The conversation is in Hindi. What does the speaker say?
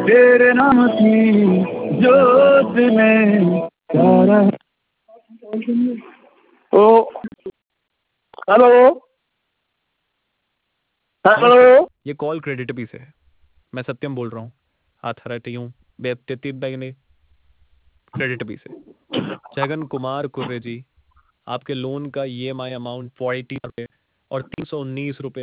तेरे नाम की जोत में प्यारा। ओ हेलो नमस्ते, हेलो। ये कॉल क्रेडिट से है। मैं सत्यम बोल रहा हूँ। आथरटीयूं बेत्तेतीत बैगने क्रेडिट से। जगन कुमार कुर्रे जी, आपके लोन का ईएमआई अमाउंट 480 रुपये और 319 रुपये